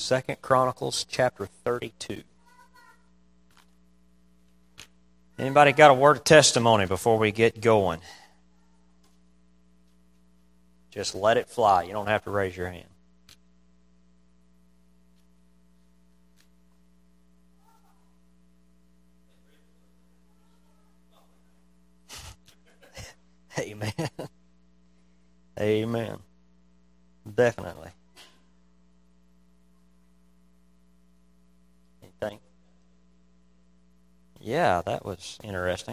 2 Chronicles chapter 32. Anybody got a word of testimony before we get going? Just let it fly. You don't have to raise your hand. Amen. Amen. Definitely. Anything? Yeah, that was interesting,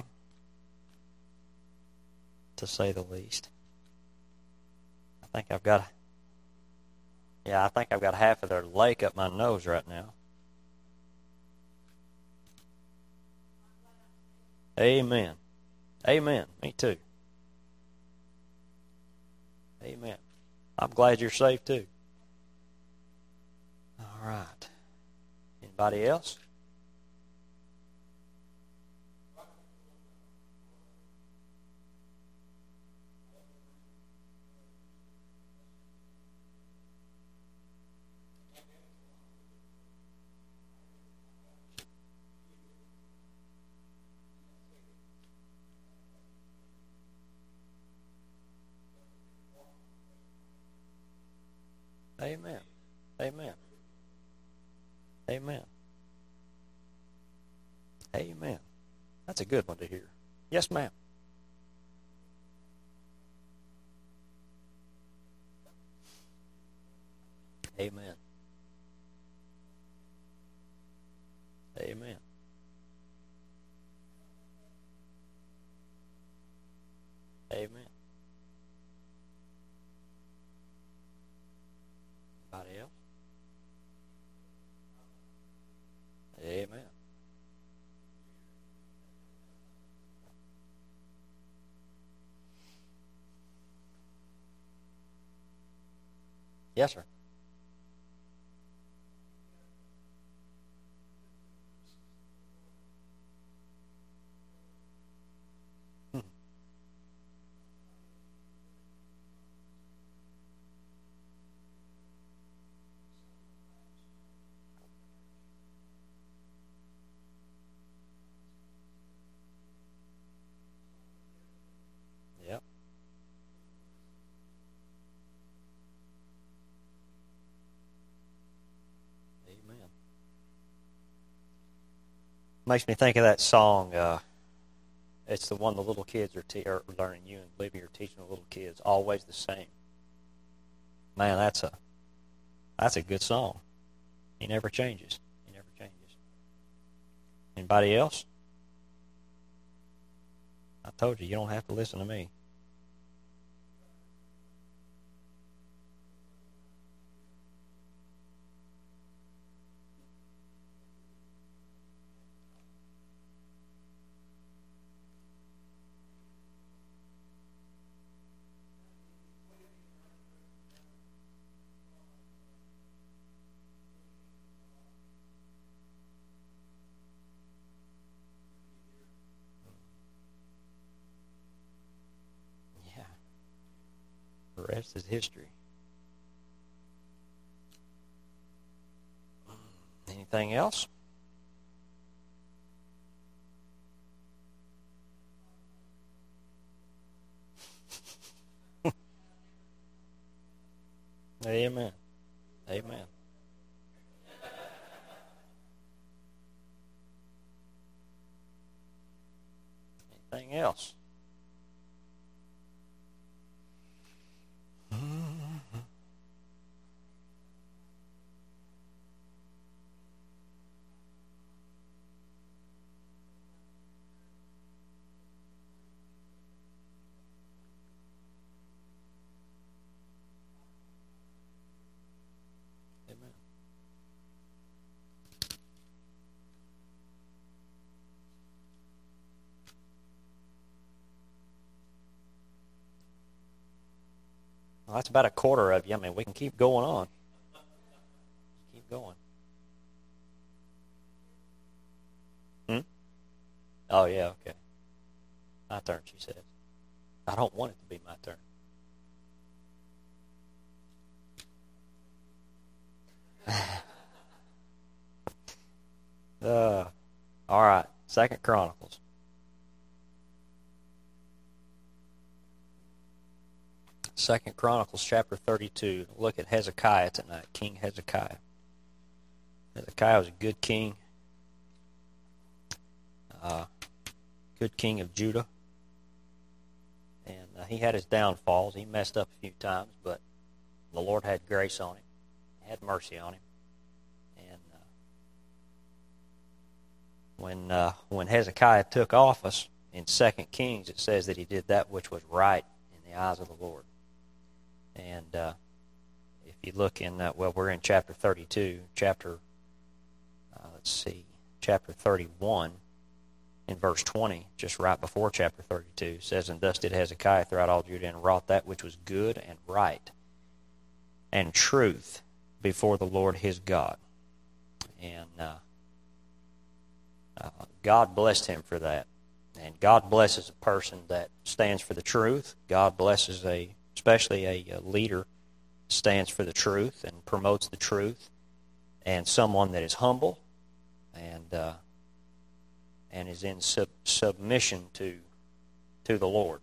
to say the least. I think I've got half of their lake up my nose right now. Amen. Amen. Me too. Amen. I'm glad you're safe too. All right. Anybody else? Amen. Amen. Amen. Amen. That's a good one to hear. Yes, ma'am. Amen. Amen. Amen. Anybody else? Amen. Yes, sir. Hmm. Yep. Amen. Makes me think of that song. It's the one the little kids are learning. You and Libby are teaching the little kids. Always the same. Man, that's a good song. He never changes. He never changes. Anybody else? I told you, you don't have to listen to me. Yeah. The rest is history. Anything else? Amen. Amen. Anything else? Amen. Well, that's about a quarter of you. I mean, we can keep going on. Keep going. Hmm? Oh, yeah, okay. My turn, she says. I don't want it to be my turn. All right, 2 Chronicles. Second Chronicles chapter 32. Look at Hezekiah tonight, King Hezekiah. Hezekiah was a good king. Good king of Judah. And he had his downfalls. He messed up a few times, but the Lord had grace on him. He had mercy on him. And when Hezekiah took office in 2 Kings, it says that he did that which was right in the eyes of the Lord. And if you look in, we're in chapter 32, chapter 31, in verse 20, just right before chapter 32, says, "And thus did Hezekiah throughout all Judah, and wrought that which was good and right and truth before the Lord his God." And God blessed him for that. And God blesses a person that stands for the truth. God blesses especially a leader stands for the truth and promotes the truth, and someone that is humble and is in submission to the Lord.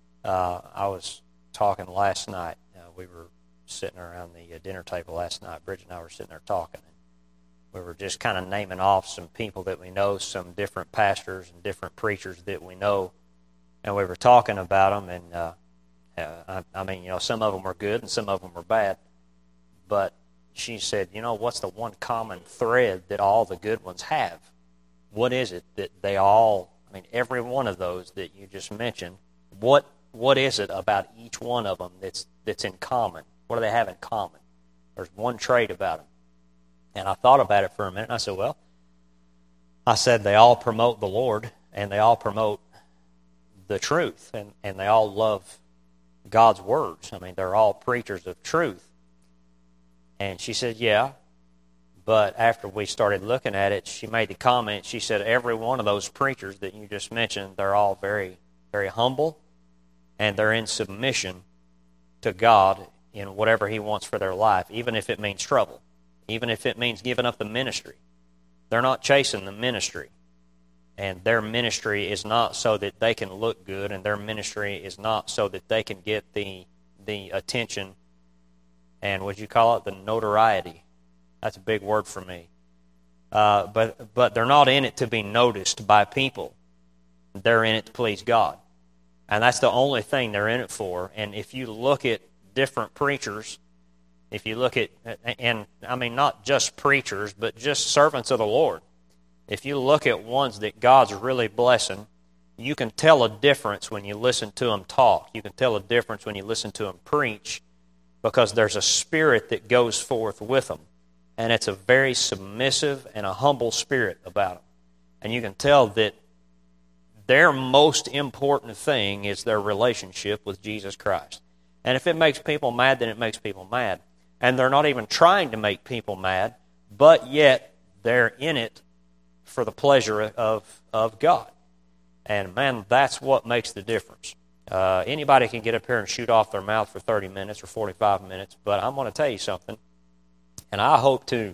I was talking last night. We were sitting around the dinner table last night. Bridget and I were sitting there talking, and we were just kind of naming off some people that we know, some different pastors and different preachers that we know, and we were talking about them. And I mean, some of them were good and some of them were bad. But she said, what's the one common thread that all the good ones have? What is it that they all, every one of those that you just mentioned, what is it about each one of them that's in common? What do they have in common? There's one trait about them. And I thought about it for a minute, and I said, they all promote the Lord, and they all promote the truth, and they all love God's words. They're all preachers of truth. And she said, yeah. But after we started looking at it, she made the comment, she said, every one of those preachers that you just mentioned, they're all very, very humble, and they're in submission to God in whatever he wants for their life, even if it means trouble, even if it means giving up the ministry. They're not chasing the ministry. And their ministry is not so that they can look good, and their ministry is not so that they can get the attention and, what you call it, the notoriety. That's a big word for me. But they're not in it to be noticed by people. They're in it to please God. And that's the only thing they're in it for. And if you look at different preachers, if you look at, and not just preachers, but just servants of the Lord, if you look at ones that God's really blessing, you can tell a difference when you listen to them talk. You can tell a difference when you listen to them preach, because there's a spirit that goes forth with them. And it's a very submissive and a humble spirit about them. And you can tell that their most important thing is their relationship with Jesus Christ. And if it makes people mad, then it makes people mad. And they're not even trying to make people mad, but yet they're in it for the pleasure of God. And man, that's what makes the difference. Anybody can get up here and shoot off their mouth for 30 minutes or 45 minutes, but I'm going to tell you something. And I hope to,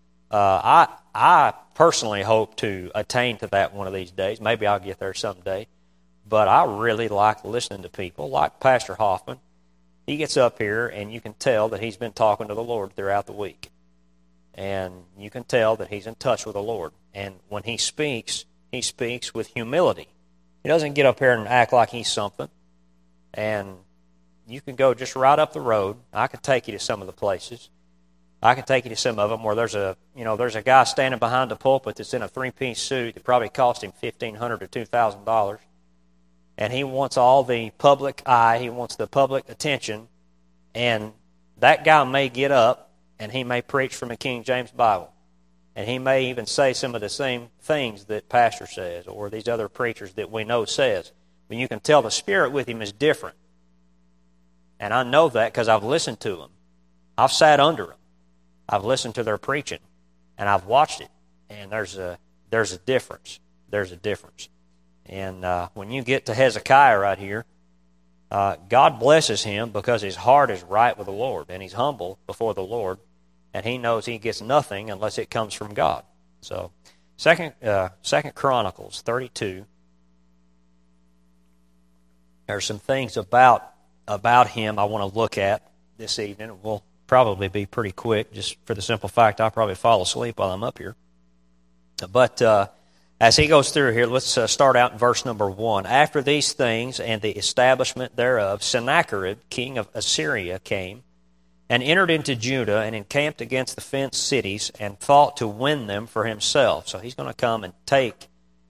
I personally hope to attain to that one of these days. Maybe I'll get there someday. But I really like listening to people, like Pastor Hoffman. He gets up here, and you can tell that he's been talking to the Lord throughout the week. And you can tell that he's in touch with the Lord. And when he speaks with humility. He doesn't get up here and act like he's something. And you can go just right up the road. I can take you to some of the places. I can take you to some of them where there's a guy standing behind the pulpit that's in a three-piece suit that probably cost him $1,500 to $2,000. And he wants all the public eye. He wants the public attention. And that guy may get up and he may preach from a King James Bible. And he may even say some of the same things that Pastor says or these other preachers that we know says. But you can tell the spirit with him is different. And I know that because I've listened to him. I've sat under him. I've listened to their preaching. And I've watched it. And there's a difference. There's a difference. And when you get to Hezekiah right here, God blesses him because his heart is right with the Lord. And he's humble before the Lord. And he knows he gets nothing unless it comes from God. So Second Chronicles 32. There's some things about him I want to look at this evening. We'll probably be pretty quick, just for the simple fact I'll probably fall asleep while I'm up here. But as he goes through here, let's start out in verse number 1. After these things and the establishment thereof, Sennacherib, king of Assyria, came and entered into Judah and encamped against the fenced cities and thought to win them for himself. So he's going to come and take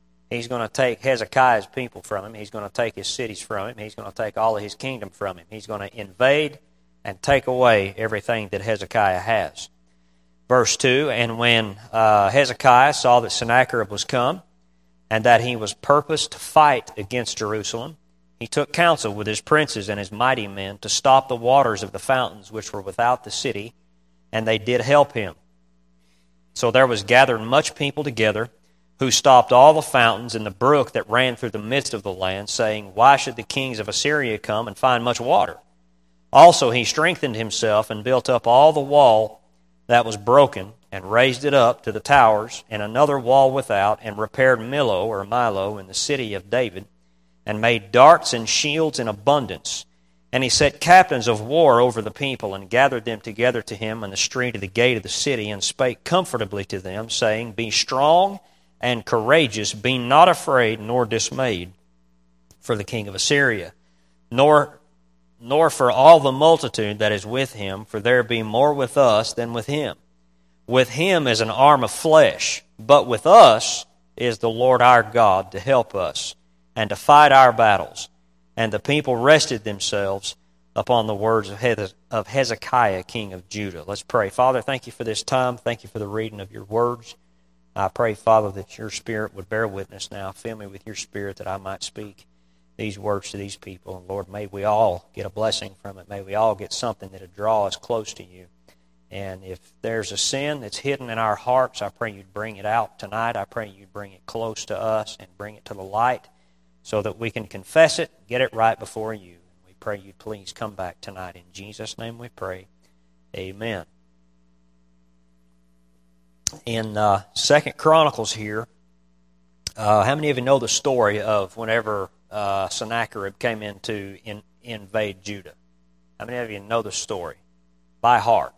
Hezekiah's people from him. He's going to take his cities from him. He's going to take all of his kingdom from him. He's going to invade and take away everything that Hezekiah has. Verse 2, and when Hezekiah saw that Sennacherib was come, and that he was purposed to fight against Jerusalem, he took counsel with his princes and his mighty men to stop the waters of the fountains which were without the city, and they did help him. So there was gathered much people together, who stopped all the fountains in the brook that ran through the midst of the land, saying, Why should the kings of Assyria come and find much water? Also he strengthened himself and built up all the wall that was broken, and raised it up to the towers, and another wall without, and repaired Milo in the city of David, and made darts and shields in abundance. And he set captains of war over the people, and gathered them together to him in the street of the gate of the city, and spake comfortably to them, saying, Be strong and courageous, be not afraid nor dismayed for the king of Assyria, nor for all the multitude that is with him, for there be more with us than with him. With him is an arm of flesh, but with us is the Lord our God to help us and to fight our battles. And the people rested themselves upon the words of Hezekiah, king of Judah. Let's pray. Father, thank you for this time. Thank you for the reading of your words. I pray, Father, that your Spirit would bear witness now. Fill me with your Spirit that I might speak these words to these people. And Lord, may we all get a blessing from it. May we all get something that will draw us close to you. And if there's a sin that's hidden in our hearts, I pray you'd bring it out tonight. I pray you'd bring it close to us and bring it to the light so that we can confess it, get it right before you. We pray you'd please come back tonight. In Jesus' name we pray. Amen. In 2 Chronicles here, how many of you know the story of whenever Sennacherib came in to invade Judah? How many of you know the story by heart?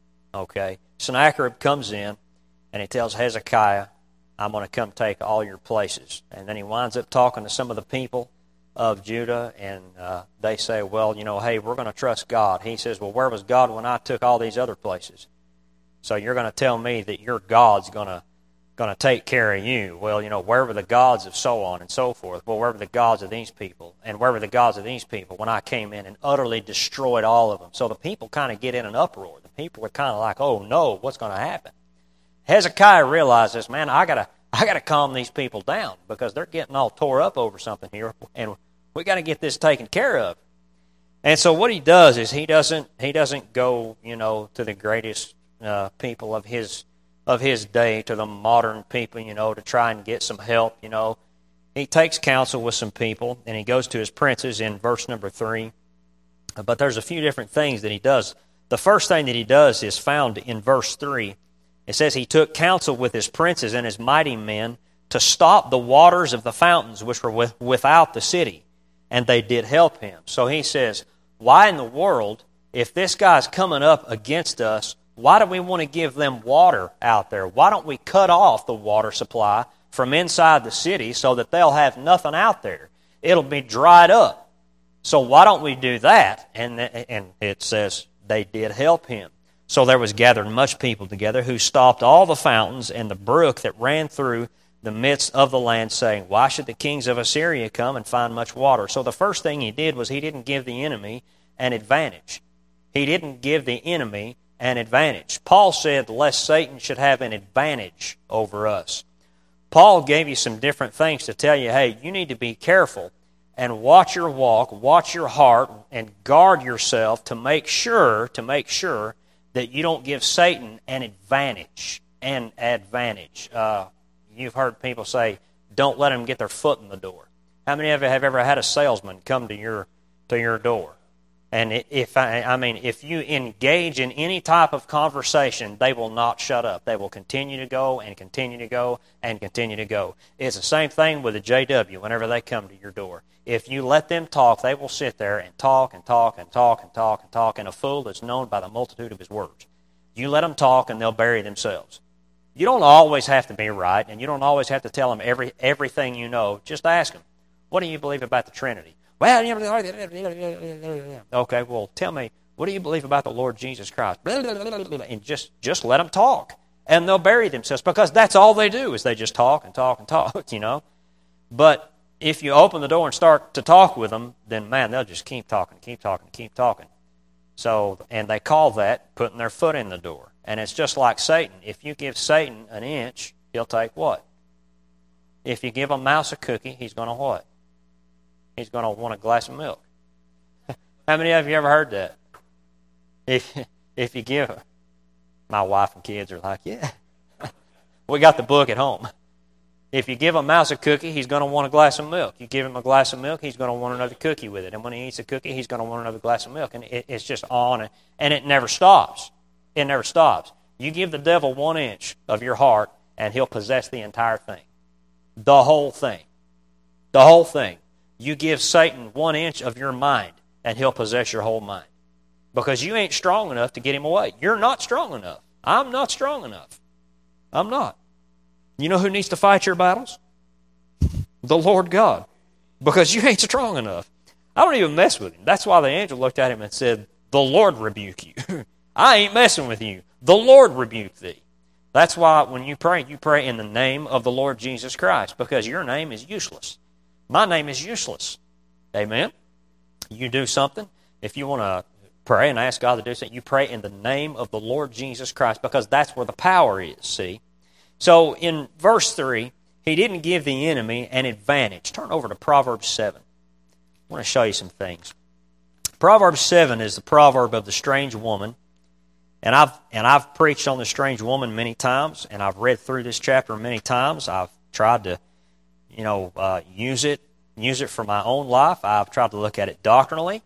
Okay. Sennacherib comes in and he tells Hezekiah, I'm going to come take all your places. And then he winds up talking to some of the people of Judah, and they say, well, hey, we're going to trust God. He says, well, where was God when I took all these other places? So you're going to tell me that your God's going to take care of you. Well, where were the gods of so on and so forth? Well, where were the gods of these people? And where were the gods of these people when I came in and utterly destroyed all of them? So the people kind of get in an uproar. The people were kind of like, oh no, what's going to happen? Hezekiah realizes, man, I gotta calm these people down because they're getting all tore up over something here, and we got to get this taken care of. And so what he does is he doesn't go, to the greatest people of his day, to the modern people, to try and get some help. He takes counsel with some people, and he goes to his princes in verse number 3. But there's a few different things that he does. The first thing that he does is found in verse 3. It says he took counsel with his princes and his mighty men to stop the waters of the fountains which were without the city, and they did help him. So he says, why in the world, if this guy's coming up against us, why do we want to give them water out there? Why don't we cut off the water supply from inside the city so that they'll have nothing out there? It'll be dried up. So why don't we do that? And it says they did help him. So there was gathered much people together, who stopped all the fountains and the brook that ran through the midst of the land, saying, Why should the kings of Assyria come and find much water? So the first thing he did was he didn't give the enemy an advantage. He didn't give the enemy an advantage. Paul said, lest Satan should have an advantage over us. Paul gave you some different things to tell you, hey, you need to be careful and watch your walk, watch your heart, and guard yourself to make sure that you don't give Satan an advantage. You've heard people say, don't let them get their foot in the door. How many of you have ever had a salesman come to your door? And if you engage in any type of conversation, they will not shut up. They will continue to go and continue to go and continue to go. It's the same thing with a JW whenever they come to your door. If you let them talk, they will sit there and talk and talk and talk and talk and talk, and a fool is known by the multitude of his words. You let them talk and they'll bury themselves. You don't always have to be right, and you don't always have to tell them everything you know. Just ask them, what do you believe about the Trinity? Well, okay, well, tell me, what do you believe about the Lord Jesus Christ? And just let them talk, and they'll bury themselves, because that's all they do, is they just talk and talk and talk, you know. But if you open the door and start to talk with them, then, man, they'll just keep talking, keep talking, keep talking. So, and they call that putting their foot in the door. And it's just like Satan. If you give Satan an inch, he'll take what? If you give a mouse a cookie, he's going to what? He's going to want a glass of milk. How many of you ever heard that? If you give, my wife and kids are like, yeah. We got the book at home. If you give a mouse a cookie, he's going to want a glass of milk. You give him a glass of milk, he's going to want another cookie with it. And when he eats a cookie, he's going to want another glass of milk. And it's just on, and it never stops. It never stops. You give the devil 1 inch of your heart, and he'll possess the entire thing. The whole thing. The whole thing. You give Satan 1 inch of your mind, and he'll possess your whole mind. Because you ain't strong enough to get him away. You're not strong enough. I'm not strong enough. I'm not. You know who needs to fight your battles? The Lord God. Because you ain't strong enough. I don't even mess with him. That's why the angel looked at him and said, the Lord rebuke you. I ain't messing with you. The Lord rebuke thee. That's why when you pray in the name of the Lord Jesus Christ, because your name is useless. My name is useless. Amen? You do something. If you want to pray and ask God to do something, you pray in the name of the Lord Jesus Christ, because that's where the power is, see? So in verse 3, he didn't give the enemy an advantage. Turn over to Proverbs 7. I want to show you some things. Proverbs 7 is the proverb of the strange woman. And I've preached on the strange woman many times, and I've read through this chapter many times. I've tried to, use it for my own life. I've tried to look at it doctrinally.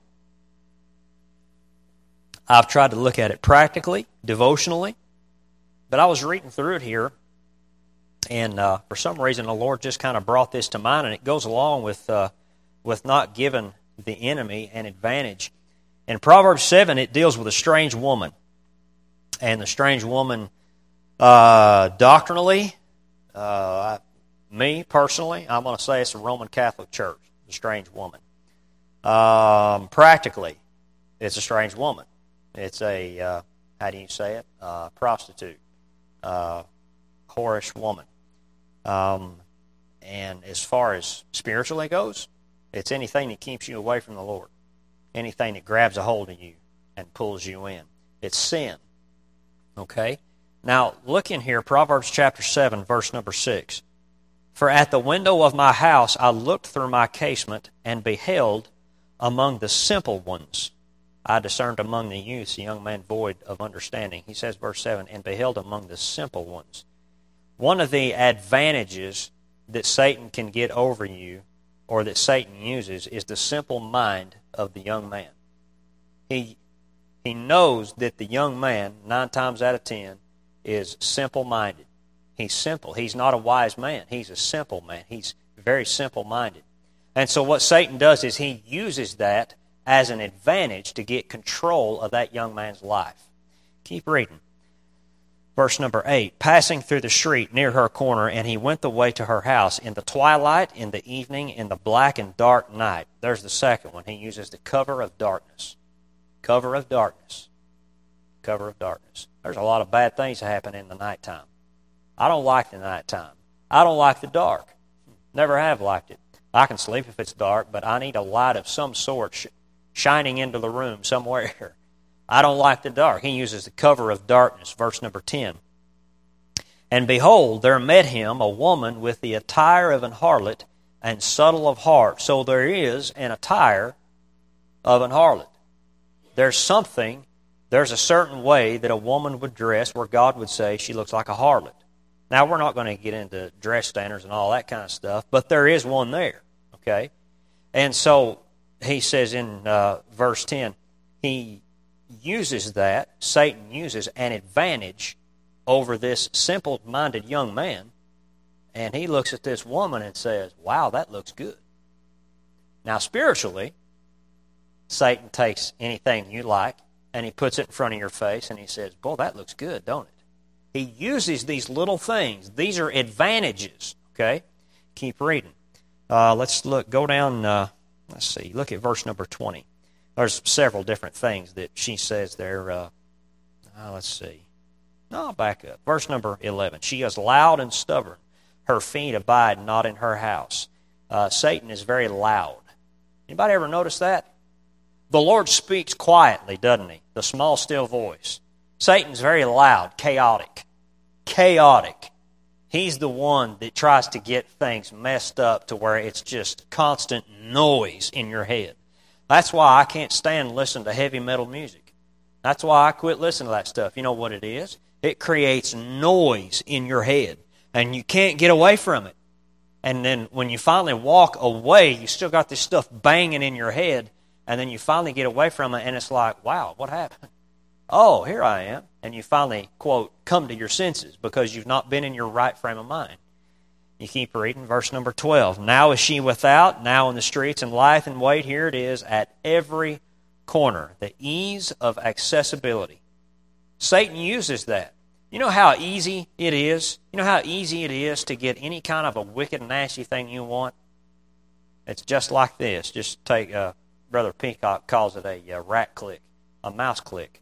I've tried to look at it practically, devotionally. But I was reading through it here, and for some reason the Lord just kind of brought this to mind, and it goes along with not giving the enemy an advantage. In Proverbs 7, it deals with a strange woman. And the strange woman, doctrinally, me personally, I'm going to say it's the Roman Catholic Church, the strange woman. Practically, it's a strange woman. It's a, how do you say it? Prostitute, whorish woman. And as far as spiritually goes, it's anything that keeps you away from the Lord. Anything that grabs a hold of you and pulls you in. It's sin. Okay? Now, look in here, Proverbs chapter 7, verse number 6. For at the window of my house I looked through my casement, and beheld among the simple ones. I discerned among the youths a young man void of understanding. He says, verse 7, and beheld among the simple ones. One of the advantages that Satan can get over you, or that Satan uses, is the simple mind of the young man. He knows that the young man, 9 times out of 10, is simple-minded. He's simple. He's not a wise man. He's a simple man. He's very simple-minded. And so what Satan does is he uses that as an advantage to get control of that young man's life. Keep reading. Verse number 8, passing through the street near her corner, and he went the way to her house in the twilight, in the evening, in the black and dark night. There's the second one. He uses the cover of darkness. Cover of darkness. Cover of darkness. There's a lot of bad things that happen in the nighttime. I don't like the nighttime. I don't like the dark. Never have liked it. I can sleep if it's dark, but I need a light of some sort shining into the room somewhere. I don't like the dark. He uses the cover of darkness. Verse number 10. And behold, there met him a woman with the attire of an harlot and subtle of heart. So there is an attire of an harlot. There's a certain way that a woman would dress where God would say she looks like a harlot. Now, we're not going to get into dress standards and all that kind of stuff, but there is one there, okay? And so he says in verse 10, he uses that, Satan uses an advantage over this simple-minded young man, and he looks at this woman and says, wow, that looks good. Now, spiritually, Satan takes anything you like, and he puts it in front of your face, and he says, boy, that looks good, don't it? He uses these little things. These are advantages, okay? Keep reading. Let's go down, let's see, look at verse number 20. There's several different things that she says there. Let's see. No, I'll back up. Verse number 11. She is loud and stubborn. Her feet abide not in her house. Satan is very loud. Anybody ever notice that? The Lord speaks quietly, doesn't he? The small, still voice. Satan's very loud, chaotic. Chaotic. He's the one that tries to get things messed up to where it's just constant noise in your head. That's why I can't stand listening to heavy metal music. That's why I quit listening to that stuff. You know what it is? It creates noise in your head, and you can't get away from it. And then when you finally walk away, you still got this stuff banging in your head, and then you finally get away from it, and it's like, wow, what happened? Oh, here I am. And you finally, quote, come to your senses because you've not been in your right frame of mind. You keep reading, verse number 12. Now is she without, now in the streets, and lieth in wait. Here it is at every corner. The ease of accessibility. Satan uses that. You know how easy it is? You know how easy it is to get any kind of a wicked, nasty thing you want? It's just like this. Just take, Brother Peacock calls it a rat click, a mouse click.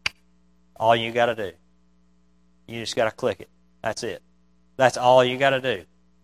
All you got to do. You just got to click it. That's it. That's all you got to do.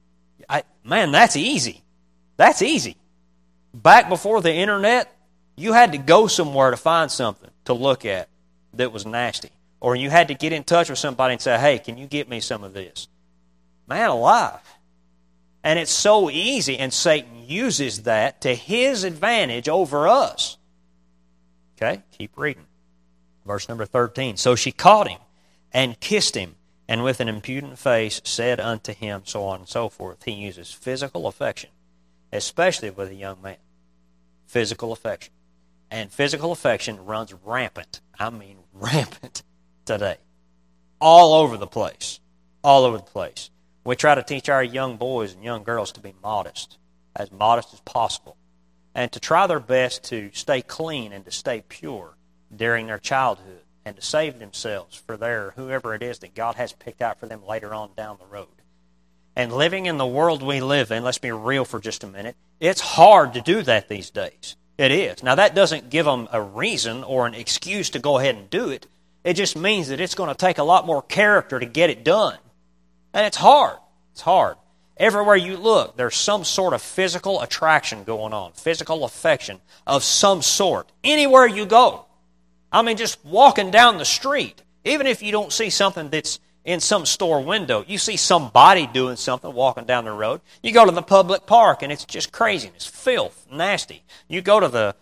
Man, that's easy. That's easy. Back before the internet, you had to go somewhere to find something to look at that was nasty. Or you had to get in touch with somebody and say, hey, can you get me some of this? Man alive. And it's so easy, and Satan uses that to his advantage over us. Okay, keep reading. Verse number 13. So she caught him and kissed him, and with an impudent face said unto him, so on and so forth. He uses physical affection, especially with a young man. Physical affection. And physical affection runs rampant. I mean rampant today. All over the place. All over the place. We try to teach our young boys and young girls to be modest as possible, and to try their best to stay clean and to stay pure during their childhood, and to save themselves for whoever it is that God has picked out for them later on down the road. And living in the world we live in, let's be real for just a minute, it's hard to do that these days. It is. Now that doesn't give them a reason or an excuse to go ahead and do it. It just means that it's going to take a lot more character to get it done. And it's hard. It's hard. Everywhere you look, there's some sort of physical attraction going on, physical affection of some sort. Anywhere you go. I mean, just walking down the street, even if you don't see something that's in some store window, you see somebody doing something walking down the road. You go to the public park, and it's just craziness, filth, nasty. You go to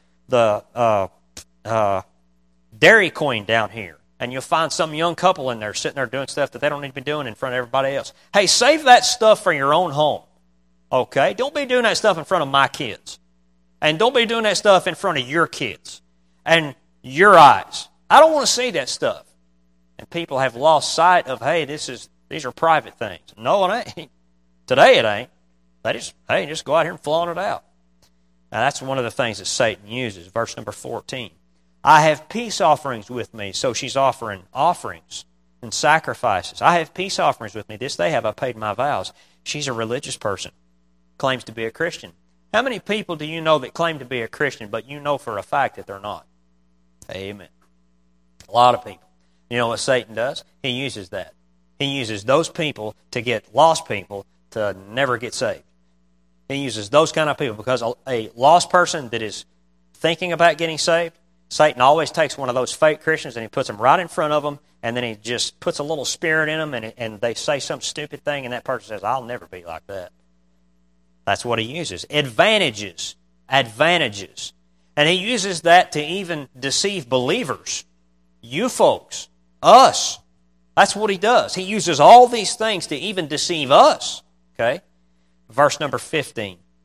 the Dairy Queen down here, and you'll find some young couple in there sitting there doing stuff that they don't need to be doing in front of everybody else. Hey, save that stuff for your own home, okay? Don't be doing that stuff in front of my kids. And don't be doing that stuff in front of your kids and your eyes. I don't want to see that stuff. And people have lost sight of, hey, these are private things. No, it ain't. Today it ain't. They just go out here and flaunt it out. Now that's one of the things that Satan uses. Verse number 14. I have peace offerings with me. So she's offering offerings and sacrifices. I have peace offerings with me. This day have I paid my vows. She's a religious person. Claims to be a Christian. How many people do you know that claim to be a Christian, but you know for a fact that they're not? Amen. A lot of people. You know what Satan does? He uses that. He uses those people to get lost people to never get saved. He uses those kind of people because a lost person that is thinking about getting saved, Satan always takes one of those fake Christians and he puts them right in front of them, and then he just puts a little spirit in them, and they say some stupid thing, and that person says, I'll never be like that. That's what he uses. Advantages. And he uses that to even deceive believers. You folks. Us. That's what he does. He uses all these things to even deceive us. Okay? Verse number 15.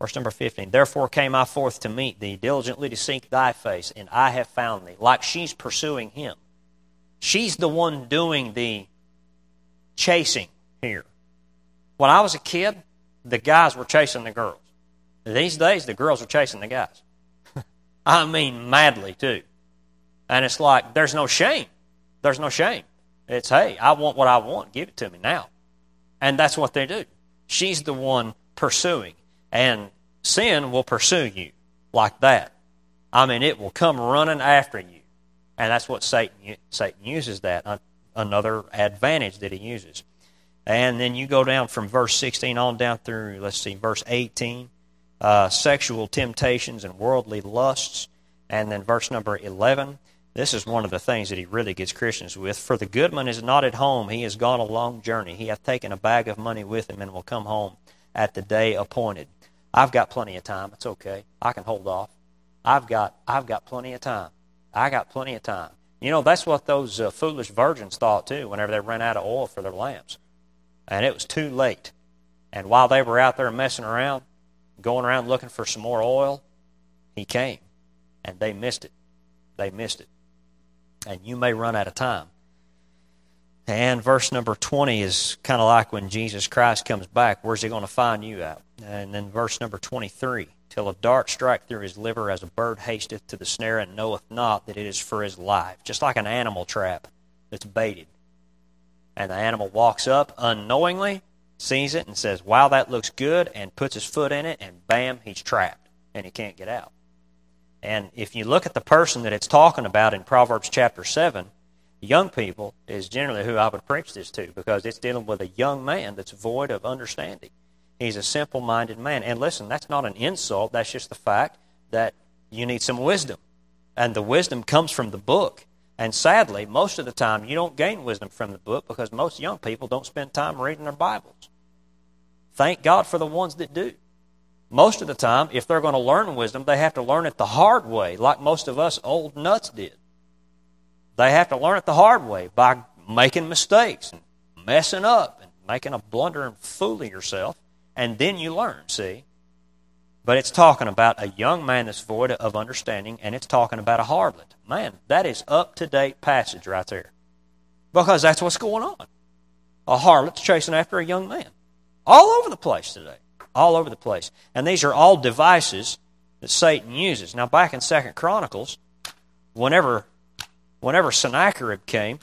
Verse number 15, therefore came I forth to meet thee, diligently to seek thy face, and I have found thee. Like she's pursuing him. She's the one doing the chasing here. When I was a kid, the guys were chasing the girls. These days, the girls are chasing the guys. I mean, madly, too. And it's like, there's no shame. There's no shame. It's, hey, I want what I want. Give it to me now. And that's what they do. She's the one pursuing. And sin will pursue you like that. I mean, it will come running after you. And that's what Satan uses that. Another advantage that he uses. And then you go down from verse 16 on down through, verse 18. Sexual temptations and worldly lusts. And then verse number 11. This is one of the things that he really gets Christians with. For the goodman is not at home. He is gone a long journey. He hath taken a bag of money with him and will come home at the day appointed. I've got plenty of time. It's okay. I can hold off. I've got plenty of time. I got plenty of time. You know, that's what those foolish virgins thought too whenever they ran out of oil for their lamps. And it was too late. And while they were out there messing around, going around looking for some more oil, he came. And they missed it. They missed it. And you may run out of time. And verse number 20 is kind of like when Jesus Christ comes back. Where's he going to find you at? And then verse number 23. Till a dart strike through his liver as a bird hasteth to the snare and knoweth not that it is for his life. Just like an animal trap that's baited. And the animal walks up unknowingly, sees it and says, wow, that looks good, and puts his foot in it, and bam, he's trapped. And he can't get out. And if you look at the person that it's talking about in Proverbs chapter 7, young people is generally who I would preach this to, because it's dealing with a young man that's void of understanding. He's a simple-minded man. And listen, that's not an insult. That's just the fact that you need some wisdom. And the wisdom comes from the book. And sadly, most of the time, you don't gain wisdom from the book because most young people don't spend time reading their Bibles. Thank God for the ones that do. Most of the time, if they're going to learn wisdom, they have to learn it the hard way, like most of us old nuts did. They have to learn it the hard way by making mistakes and messing up and making a blunder and fooling yourself, and then you learn, see? But it's talking about a young man that's void of understanding, and it's talking about a harlot. Man, that is up-to-date passage right there. Because that's what's going on. A harlot's chasing after a young man. All over the place today. All over the place. And these are all devices that Satan uses. Now, back in 2 Chronicles, whenever Sennacherib came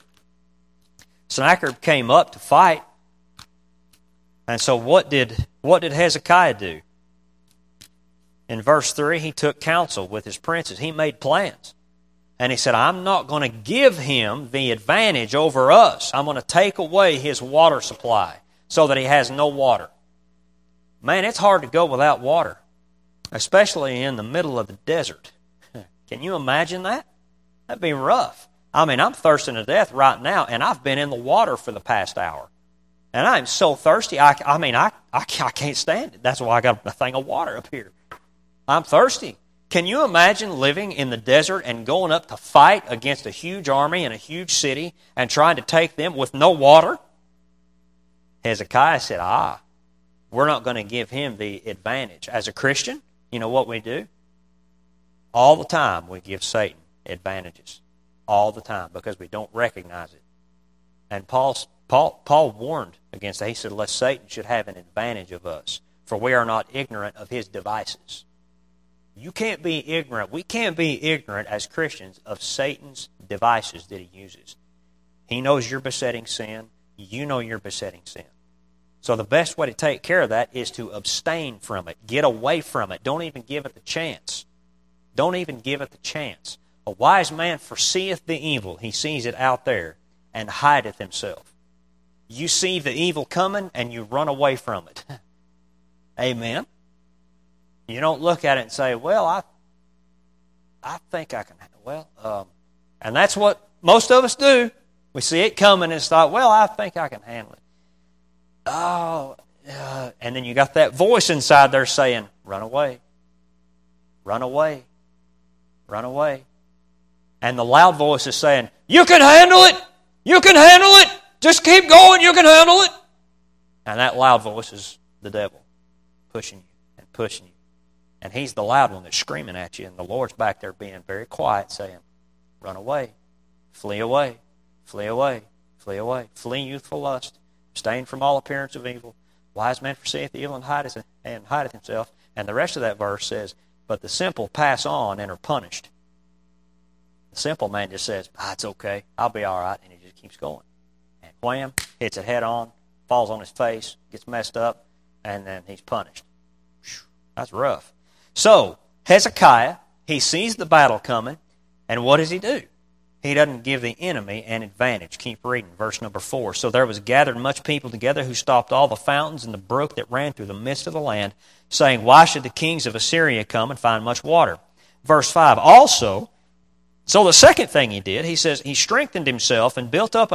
up to fight. And so what did Hezekiah do? In verse 3, he took counsel with his princes. He made plans. And he said, I'm not going to give him the advantage over us. I'm going to take away his water supply so that he has no water. Man, it's hard to go without water, especially in the middle of the desert. Can you imagine that? That'd be rough. I mean, I'm thirsting to death right now, and I've been in the water for the past hour. And I'm so thirsty, I can't stand it. That's why I got a thing of water up here. I'm thirsty. Can you imagine living in the desert and going up to fight against a huge army in a huge city and trying to take them with no water? Hezekiah said, we're not going to give him the advantage. As a Christian, you know what we do? All the time we give Satan advantages. All the time, because we don't recognize it. And Paul warned against that. He said, lest Satan should have an advantage of us, for we are not ignorant of his devices. You can't be ignorant. We can't be ignorant as Christians of Satan's devices that he uses. He knows you're besetting sin. You know you're besetting sin. So the best way to take care of that is to abstain from it. Get away from it. Don't even give it the chance. Don't even give it the chance. A wise man foreseeth the evil. He sees it out there and hideth himself. You see the evil coming and you run away from it. Amen. You don't look at it and say, well, I think I can, and that's what most of us do. We see it coming and it's like, well, I think I can handle it. And then you got that voice inside there saying, run away, run away, run away. And the loud voice is saying, you can handle it, you can handle it, just keep going, you can handle it. And that loud voice is the devil pushing you and pushing you And he's the loud one that's screaming at you, and the Lord's back there being very quiet, saying, run away, flee away, flee away, flee away. Flee youthful lust, abstain from all appearance of evil. Wise man foreseeth evil and hideth himself. And the rest of that verse says, but the simple pass on and are punished. The simple man just says, it's okay, I'll be all right, and he just keeps going. And wham, hits it head on, falls on his face, gets messed up, and then he's punished. That's rough. So, Hezekiah, he sees the battle coming, and what does he do? He doesn't give the enemy an advantage. Keep reading, verse number 4. So there was gathered much people together who stopped all the fountains and the brook that ran through the midst of the land, saying, why should the kings of Assyria come and find much water? Verse 5, also, so the second thing he did, he says, he strengthened himself and built up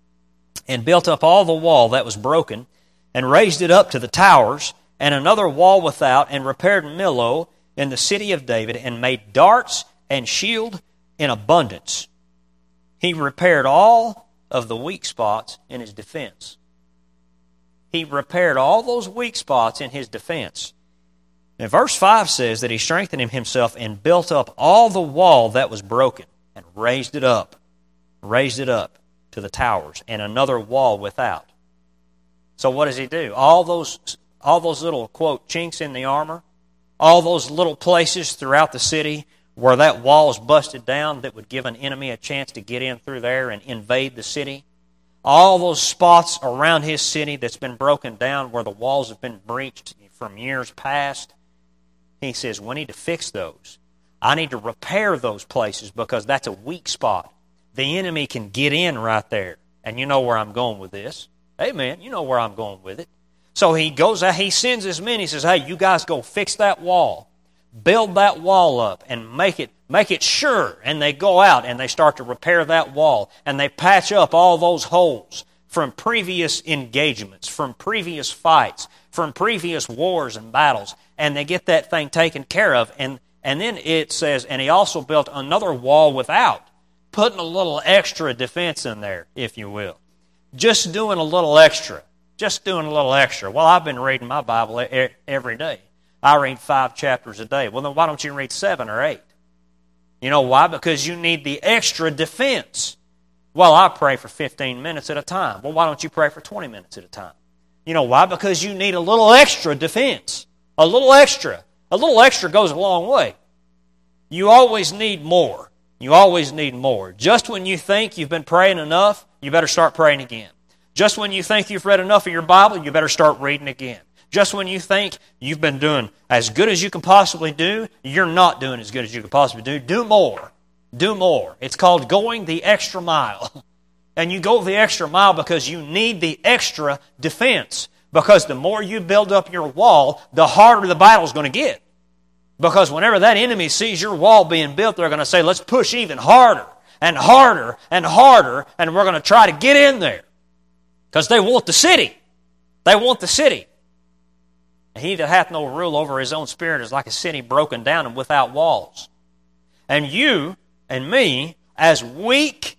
all the wall that was broken, and raised it up to the towers, and another wall without, and repaired Millo in the city of David, and made darts and shield in abundance. He repaired all of the weak spots in his defense. He repaired all those weak spots in his defense. And verse 5 says that he strengthened himself and built up all the wall that was broken, and raised it up to the towers, and another wall without. So what does he do? All those little, quote, chinks in the armor, all those little places throughout the city where that wall is busted down that would give an enemy a chance to get in through there and invade the city, all those spots around his city that's been broken down where the walls have been breached from years past, he says, we need to fix those. I need to repair those places because that's a weak spot. The enemy can get in right there. And you know where I'm going with this. Amen. You know where I'm going with it. So he goes out, he sends his men, he says, hey, you guys go fix that wall. Build that wall up and make it sure. And they go out and they start to repair that wall. And they patch up all those holes from previous engagements, from previous fights, from previous wars and battles. And they get that thing taken care of. And then it says, and he also built another wall without, putting a little extra defense in there, if you will. Just doing a little extra. Well, I've been reading my Bible every day. I read 5 chapters a day. Well, then why don't you read 7 or 8? You know why? Because you need the extra defense. Well, I pray for 15 minutes at a time. Well, why don't you pray for 20 minutes at a time? You know why? Because you need a little extra defense. A little extra. A little extra goes a long way. You always need more. Just when you think you've been praying enough, you better start praying again. Just when you think you've read enough of your Bible, you better start reading again. Just when you think you've been doing as good as you can possibly do, you're not doing as good as you can possibly do. Do more. Do more. It's called going the extra mile. And you go the extra mile because you need the extra defense. Because the more you build up your wall, the harder the battle's going to get. Because whenever that enemy sees your wall being built, they're going to say, let's push even harder and harder and harder, and we're going to try to get in there. Because they want the city. They want the city. He that hath no rule over his own spirit is like a city broken down and without walls. And you and me, as weak,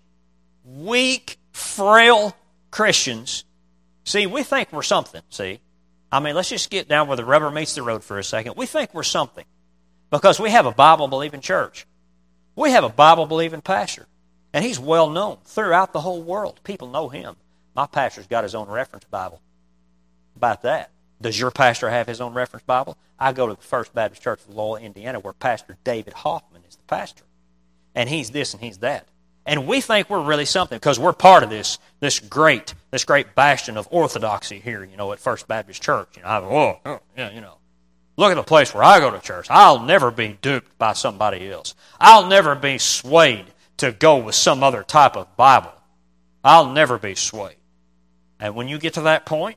frail Christians, see, we think we're something, see. I mean, let's just get down where the rubber meets the road for a second. We think we're something because we have a Bible-believing church. We have a Bible-believing pastor. And he's well known throughout the whole world. People know him. My pastor's got his own reference Bible. About that. Does your pastor have his own reference Bible? I go to the First Baptist Church of Loyola, Indiana, where Pastor David Hoffman is the pastor. And he's this and he's that. And we think we're really something because we're part of this great bastion of orthodoxy here, at First Baptist Church. Look at the place where I go to church. I'll never be duped by somebody else. I'll never be swayed to go with some other type of Bible. I'll never be swayed. And when you get to that point,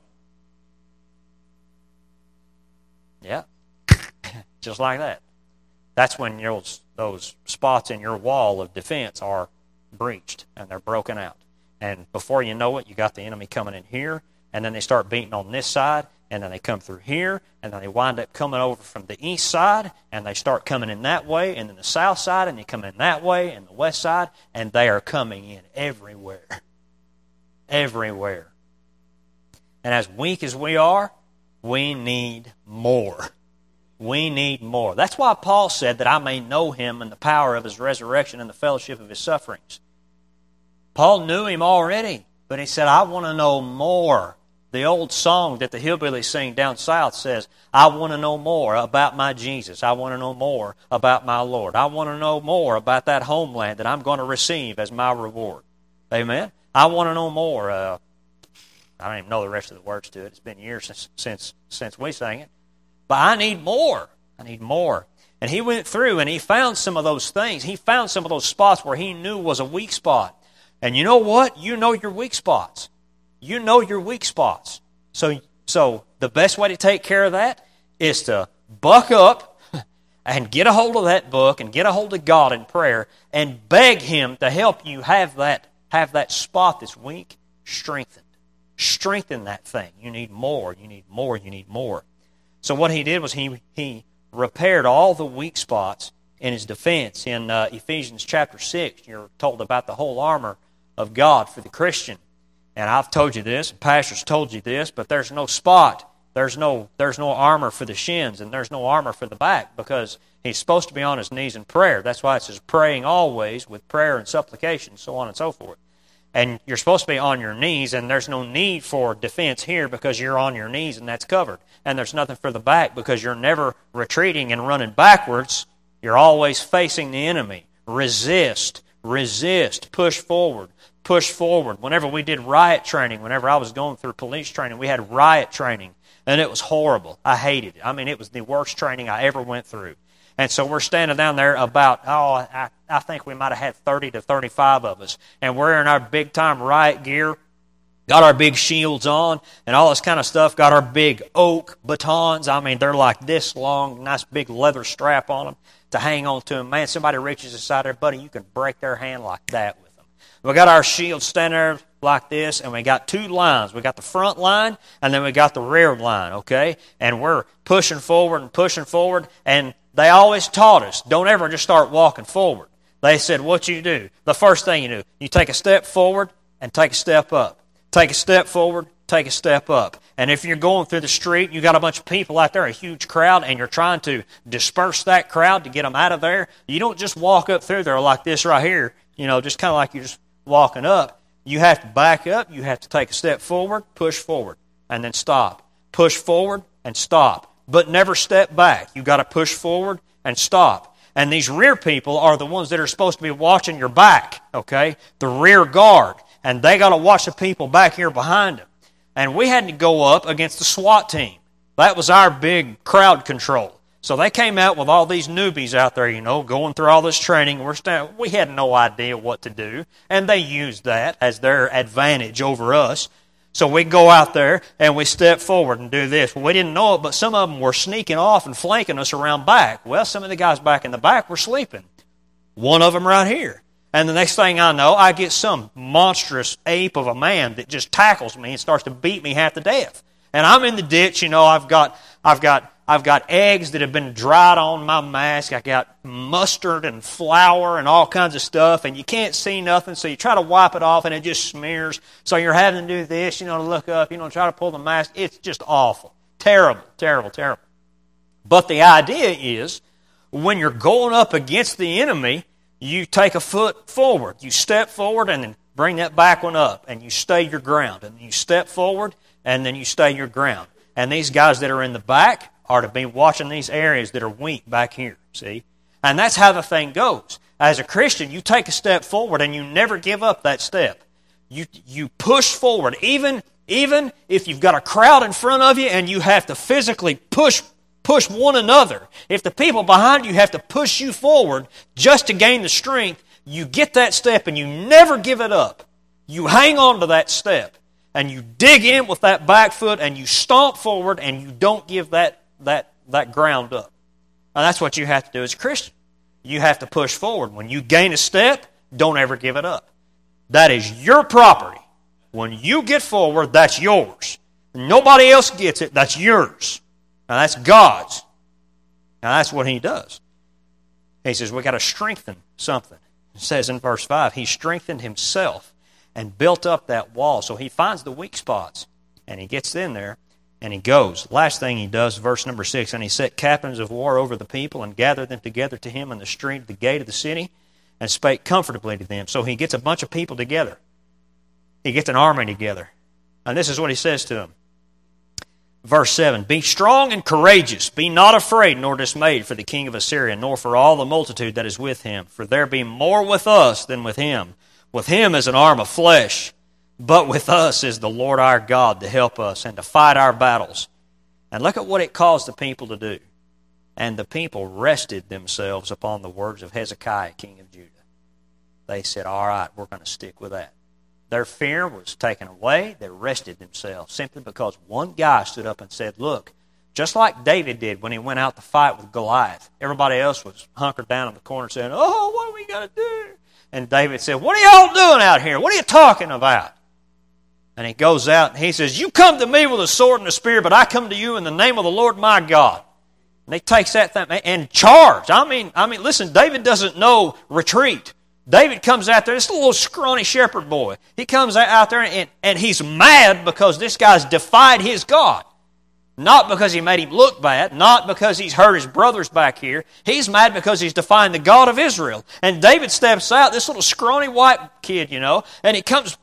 yeah, just like that. That's when those spots in your wall of defense are breached and they're broken out. And before you know it, you got the enemy coming in here, and then they start beating on this side, and then they come through here, and then they wind up coming over from the east side, and they start coming in that way, and then the south side, and they come in that way, and the west side, and they are coming in everywhere. Everywhere. And as weak as we are, we need more. We need more. That's why Paul said that I may know him and the power of his resurrection and the fellowship of his sufferings. Paul knew him already, but he said, I want to know more. The old song that the hillbillies sing down south says, I want to know more about my Jesus. I want to know more about my Lord. I want to know more about that homeland that I'm going to receive as my reward. Amen? I want to know more. I don't even know the rest of the words to it. It's been years since we sang it. But I need more. I need more. And he went through and he found some of those things. He found some of those spots where he knew was a weak spot. And you know what? You know your weak spots. You know your weak spots. So the best way to take care of that is to buck up and get a hold of that book and get a hold of God in prayer and beg Him to help you have that spot that's weak strengthened. Strengthen that thing. You need more. You need more. You need more. So what he did was he repaired all the weak spots in his defense. In Ephesians chapter 6, you're told about the whole armor of God for the Christian. And I've told you this, and pastors told you this, but there's no spot. There's no armor for the shins, and there's no armor for the back, because he's supposed to be on his knees in prayer. That's why it says praying always with prayer and supplication, so on and so forth. And you're supposed to be on your knees, and there's no need for defense here because you're on your knees and that's covered. And there's nothing for the back because you're never retreating and running backwards. You're always facing the enemy. Resist, push forward. Push forward. Whenever we did riot training, whenever I was going through police training, we had riot training, and it was horrible. I hated it. I mean, it was the worst training I ever went through. And so we're standing down there about, I think we might have had 30 to 35 of us, and we're in our big-time riot gear, got our big shields on, and all this kind of stuff, got our big oak batons. I mean, they're like this long, nice big leather strap on them to hang on to them. Man, somebody reaches aside there, buddy, you can break their hand like that. We got our shields standing there like this, and we got two lines. We got the front line, and then we got the rear line, okay? And we're pushing forward, and they always taught us, don't ever just start walking forward. They said, what you do? The first thing you do, you take a step forward and take a step up. Take a step forward, take a step up. And if you're going through the street, you got a bunch of people out there, a huge crowd, and you're trying to disperse that crowd to get them out of there, you don't just walk up through there like this right here, just kind of like you just walking up. You have to back up. You have to take a step forward, push forward, and then stop. Push forward and stop. But never step back. You've got to push forward and stop. And these rear people are the ones that are supposed to be watching your back, okay? The rear guard. And they got to watch the people back here behind them. And we had to go up against the SWAT team. That was our big crowd control. So they came out with all these newbies out there, going through all this training. We had no idea what to do, and they used that as their advantage over us. So we go out there, and we step forward and do this. Well, we didn't know it, but some of them were sneaking off and flanking us around back. Well, some of the guys back in the back were sleeping. One of them right here. And the next thing I know, I get some monstrous ape of a man that just tackles me and starts to beat me half to death. And I'm in the ditch, I've got eggs that have been dried on my mask. I got mustard and flour and all kinds of stuff, and you can't see nothing, so you try to wipe it off, and it just smears. So you're having to do this, to look up, try to pull the mask. It's just awful. Terrible, terrible, terrible. But the idea is, when you're going up against the enemy, you take a foot forward. You step forward and then bring that back one up, and you stay your ground. And you step forward, and then you stay your ground. And these guys that are in the back are to be watching these areas that are weak back here, see? And that's how the thing goes. As a Christian, you take a step forward and you never give up that step. You push forward, even if you've got a crowd in front of you and you have to physically push one another. If the people behind you have to push you forward just to gain the strength, you get that step and you never give it up. You hang on to that step and you dig in with that back foot and you stomp forward and you don't give that ground up. Now that's what you have to do as a Christian. You have to push forward. When you gain a step, don't ever give it up. That is your property. When you get forward, that's yours. Nobody else gets it, that's yours. Now that's God's. Now that's what He does. He says we got to strengthen something. It says in verse 5, He strengthened Himself and built up that wall. So He finds the weak spots and He gets in there And he goes. Last thing he does, verse number 6, and he set captains of war over the people and gathered them together to him in the street at the gate of the city and spake comfortably to them. So he gets a bunch of people together. He gets an army together. And this is what he says to them. Verse 7, Be strong and courageous, be not afraid nor dismayed for the king of Assyria, nor for all the multitude that is with him. For there be more with us than with him. With him is an arm of flesh, but with us is the Lord our God to help us and to fight our battles. And look at what it caused the people to do. And the people rested themselves upon the words of Hezekiah, king of Judah. They said, all right, we're going to stick with that. Their fear was taken away. They rested themselves simply because one guy stood up and said, look, just like David did when he went out to fight with Goliath. Everybody else was hunkered down in the corner saying, oh, what are we going to do? And David said, what are y'all doing out here? What are you talking about? And he goes out and he says, you come to me with a sword and a spear, but I come to you in the name of the Lord my God. And he takes that thing and charge. I mean, listen, David doesn't know retreat. David comes out there, this little scrawny shepherd boy. He comes out there and he's mad because this guy's defied his God. Not because he made him look bad, not because he's hurt his brothers back here. He's mad because he's defying the God of Israel. And David steps out, this little scrawny white kid, and he comes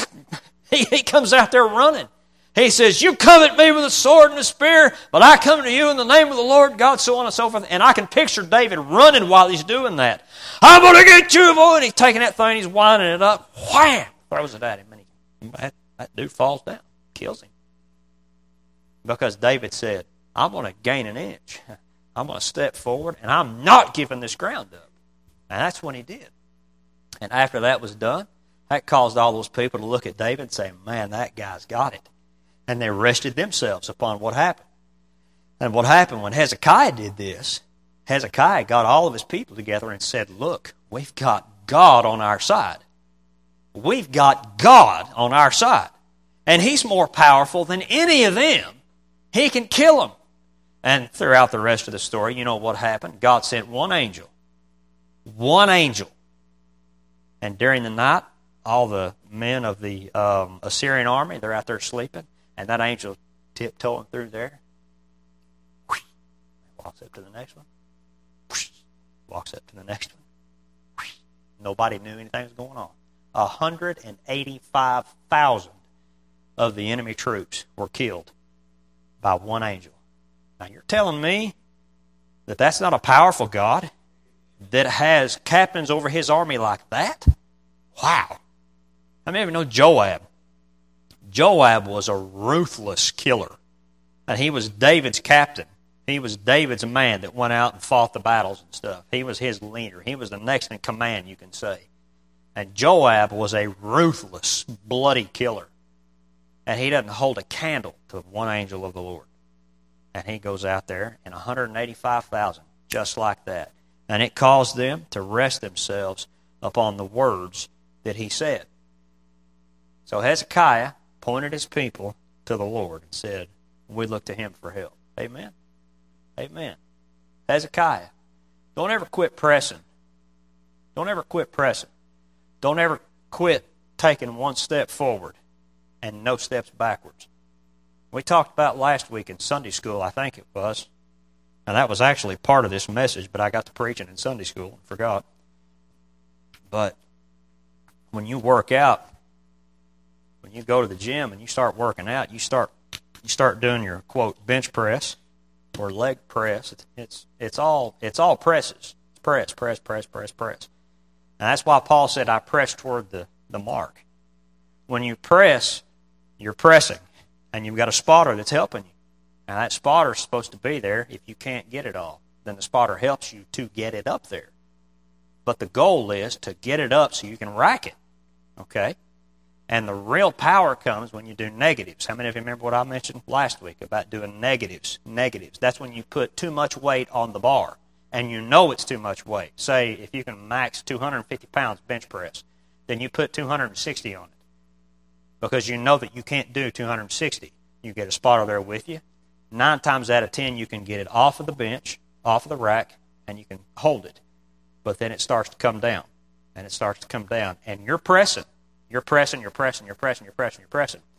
out there running. He says, you come at me with a sword and a spear, but I come to you in the name of the Lord God, so on and so forth. And I can picture David running while he's doing that. I'm going to get you, boy. And he's taking that thing, he's winding it up. Wham! Throws it at him. And that dude falls down, kills him. Because David said, I'm going to gain an inch. I'm going to step forward, and I'm not giving this ground up. And that's when he did. And after that was done, that caused all those people to look at David and say, man, that guy's got it. And they rested themselves upon what happened. And what happened when Hezekiah did this, Hezekiah got all of his people together and said, look, we've got God on our side. We've got God on our side. And he's more powerful than any of them. He can kill them. And throughout the rest of the story, you know what happened? God sent one angel. One angel. And during the night, all the men of the Assyrian army, they're out there sleeping. And that angel tiptoeing through there, walks up to the next one, walks up to the next one. Nobody knew anything was going on. 185,000 of the enemy troops were killed by one angel. Now you're telling me that that's not a powerful God that has captains over his army like that? Wow. How many of you know Joab? Joab was a ruthless killer. And he was David's captain. He was David's man that went out and fought the battles and stuff. He was his leader. He was the next in command, you can say. And Joab was a ruthless, bloody killer. And he doesn't hold a candle to one angel of the Lord. And he goes out there, and 185,000, just like that. And it caused them to rest themselves upon the words that he said. So Hezekiah pointed his people to the Lord and said, we look to him for help. Amen? Amen. Hezekiah, don't ever quit pressing. Don't ever quit pressing. Don't ever quit taking one step forward and no steps backwards. We talked about last week in Sunday school, I think it was, and that was actually part of this message, but I got to preaching in Sunday school and forgot. But when you work out, when you go to the gym and you start working out, you start doing your, quote, bench press or leg press. It's all presses. It's press. And that's why Paul said, I press toward the mark. When you press, you're pressing, and you've got a spotter that's helping you. Now that spotter's supposed to be there if you can't get it all. Then the spotter helps you to get it up there. But the goal is to get it up so you can rack it. Okay? And the real power comes when you do negatives. How many of you remember what I mentioned last week about doing negatives? Negatives. That's when you put too much weight on the bar. And you know it's too much weight. Say, if you can max 250 pounds bench press, then you put 260 on it. Because you know that you can't do 260. You get a spotter there with you. 9 times out of 10, you can get it off of the bench, off of the rack, and you can hold it. But then it starts to come down. And it starts to come down. And you're pressing. You're pressing.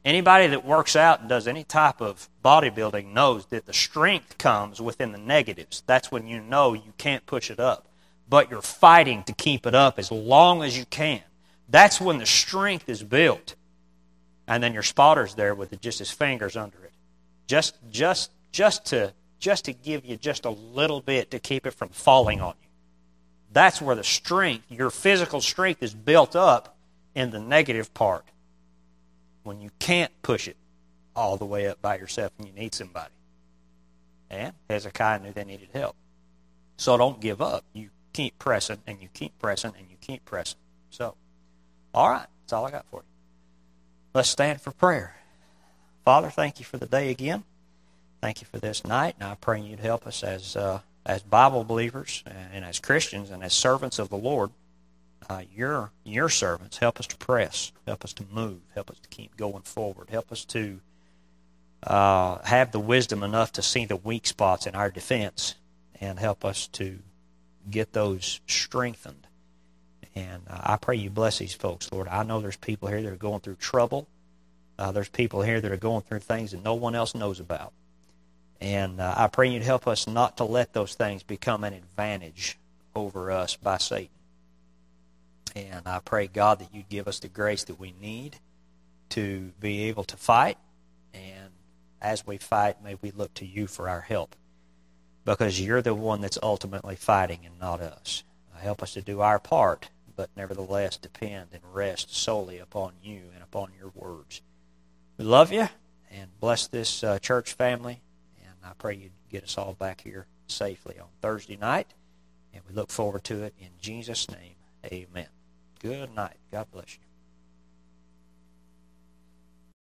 Anybody that works out and does any type of bodybuilding knows that the strength comes within the negatives. That's when you know you can't push it up. But you're fighting to keep it up as long as you can. That's when the strength is built. And then your spotter's there with just his fingers under it. Just to give you just a little bit to keep it from falling on you. That's where the strength, your physical strength, is built up in the negative part. When you can't push it all the way up by yourself and you need somebody. And Hezekiah knew they needed help. So don't give up. You keep pressing, and you keep pressing, and you keep pressing. So, all right, that's all I got for you. Let's stand for prayer. Father, thank you for the day again. Thank you for this night, and I pray you'd help us as Bible believers and as Christians and as servants of the Lord. Your servants, help us to press, help us to move, help us to keep going forward, help us to have the wisdom enough to see the weak spots in our defense, and help us to get those strengthened. And I pray you bless these folks, Lord. I know there's people here that are going through trouble. There's people here that are going through things that no one else knows about. And I pray you'd help us not to let those things become an advantage over us by Satan. And I pray, God, that you'd give us the grace that we need to be able to fight. And as we fight, may we look to you for our help. Because you're the one that's ultimately fighting and not us. Help us to do our part, but nevertheless depend and rest solely upon you and upon your words. We love you, and bless this church family. And I pray you'd get us all back here safely on Thursday night. And we look forward to it in Jesus' name. Amen. Good night. God bless you.